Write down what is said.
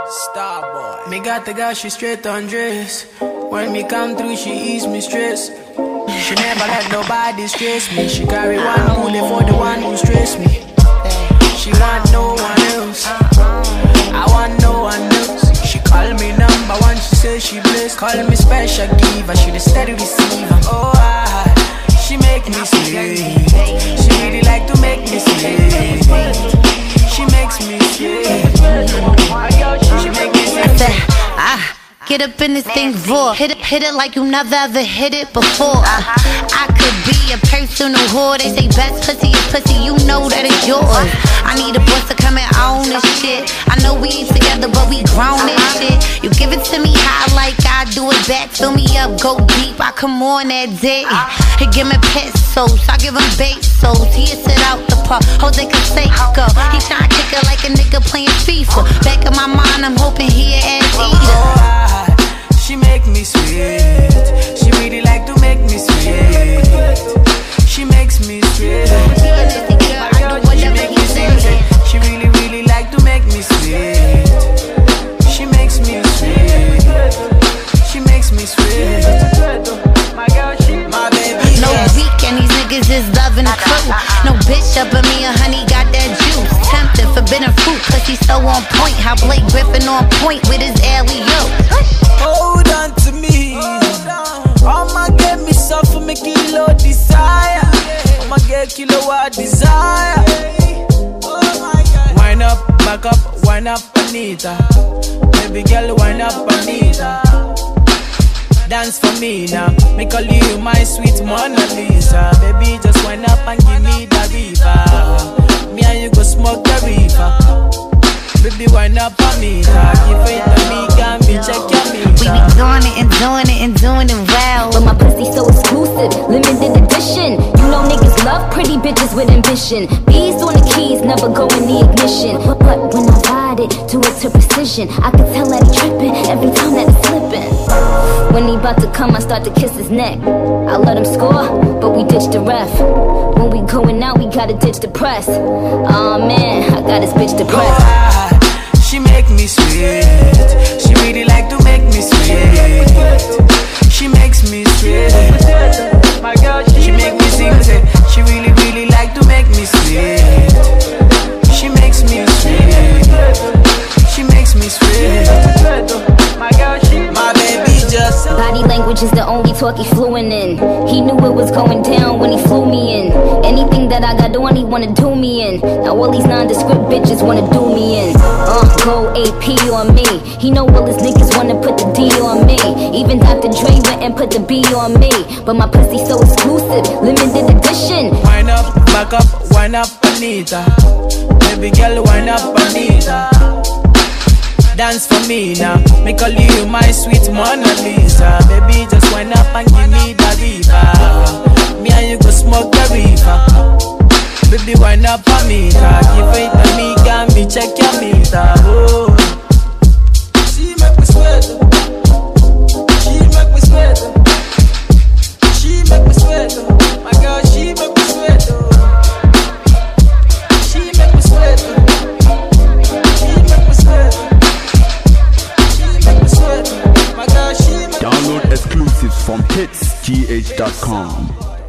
Starboy. Me got the girl, she straight undress. When me come through, she ease me stress. She never let nobody stress me. She carry one bullet for the one who stress me. She want no one else. I want no one else. She call me number one, she say she blessed. Call me special giver, she the steady receiver. Oh, she make me sweet. She really like to make me sweet. She makes me sweet. She make me sweet. Get up in this thing raw. Hit it like you never ever hit it before. I could be a personal whore. They say best pussy is pussy, you know that it's yours. I need a boss to come and own this shit. I know we ain't together, but we grown and shit. You give it to me high like I do it back. Fill me up, go deep, I come on that day. He give me pesos, I give him pesos. He sit out the park, hoes they can say go. He tryna kick it like a nigga playing FIFA. Back in my mind, I'm hoping he an ass eater. She make me sweet. She really like to make me sweet. She makes me sweet. She make me sweet. She really, really like to make me sweet. She makes me sweet. She makes me sweet. My baby. No weak and these niggas is loving the crew. No bitch up in me, and honey got that juice. Tempted forbidden fruit, cause he's so on point. How Blake Griffin on point with his alley-oop. Hold on to me. I'ma get me suffer, me kilo desire. I'ma get kilowatt desire. Wind up, back up, wind up, Anita. Baby girl, wind up, Anita. Dance for me now. Me call you my sweet Mona Lisa. Baby, just wind up and give me the river. Me and you go smoke the river. Baby, wind up on me, give it to me, got me, check your meter. We be doing it and doing it and doing it well. But my pussy so exclusive, limited edition. You know niggas love pretty bitches with ambition. Bees on the keys, never go in the ignition. But when I ride it, do it to precision. I can tell that he tripping every time that he's slipping. When he about to come, I start to kiss his neck. I let him score, but we ditch the ref. When we going out, we gotta ditch the press. Aw man, I got this bitch depressed. She make me sweet. She really like to make me sweet. She makes me sweet. She make me sing. She really, really like to make me sweet. She makes me sweet. She makes me sweet. My baby just. Body language is the only talk he fluent in. He knew it was going down when he flew me in. Anything that I got on, he wanna do me in. Now all these nondescript bitches wanna do me in. Go AP on me. He know all his niggas wanna put the D on me. Even Dr. Dre went and put the B on me. But my pussy so exclusive, limited edition. Wind up, back up, wind up, Anita. Baby girl, wind up, Anita. Dance for me now. Me call you my sweet Mona Lisa. Baby, just wind up and give me the river. Me and you go smoke the river. Baby, wind up on me, give it to me, got me, check your meter. Oh. She make me sweat. She make me sweat. She make me sweat. My girl, she make me sweat. She make me sweat. She make me sweat. She make me sweat. My girl, she make me sweat. Download exclusives from hitsgh.com.